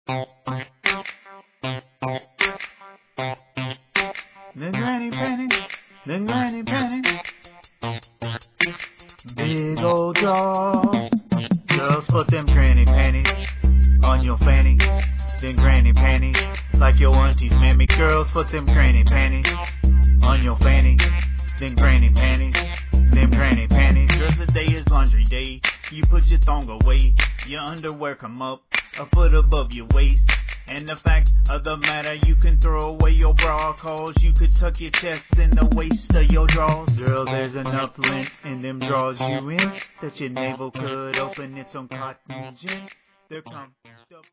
The granny panties, the granny panties, big old drawers. Girls put them granny panties on your fanny. Them granny panties, like your aunties, mammy. Girls put them granny panties on your fanny. Them granny panties, them granny panties. Girls, today is laundry day. You put your thong away, your underwear come up a foot above your waist. And the fact of the matter, you can throw away your bra, cause you could tuck your chest in the waist of your drawers. Girl, there's enough lint in them drawers you in that your navel could open its own cotton gin. There comes